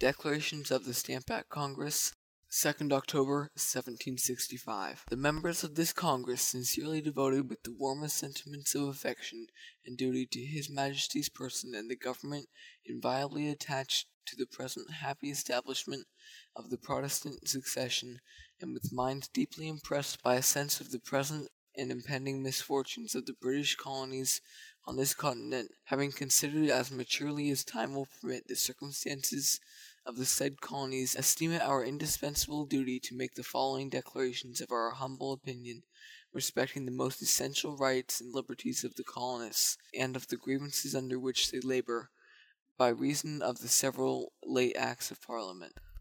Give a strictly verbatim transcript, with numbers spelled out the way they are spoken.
Declarations of the Stamp Act Congress, second October, seventeen sixty-five. The members of this Congress, sincerely devoted with the warmest sentiments of affection and duty to His Majesty's person and the government, inviolably attached to the present happy establishment of the Protestant succession, and with minds deeply impressed by a sense of the present and impending misfortunes of the British colonies on this continent, having considered as maturely as time will permit the circumstances of the said colonies, esteem it our indispensable duty to make the following declarations of our humble opinion respecting the most essential rights and liberties of the colonists, and of the grievances under which they labor, by reason of the several late acts of Parliament.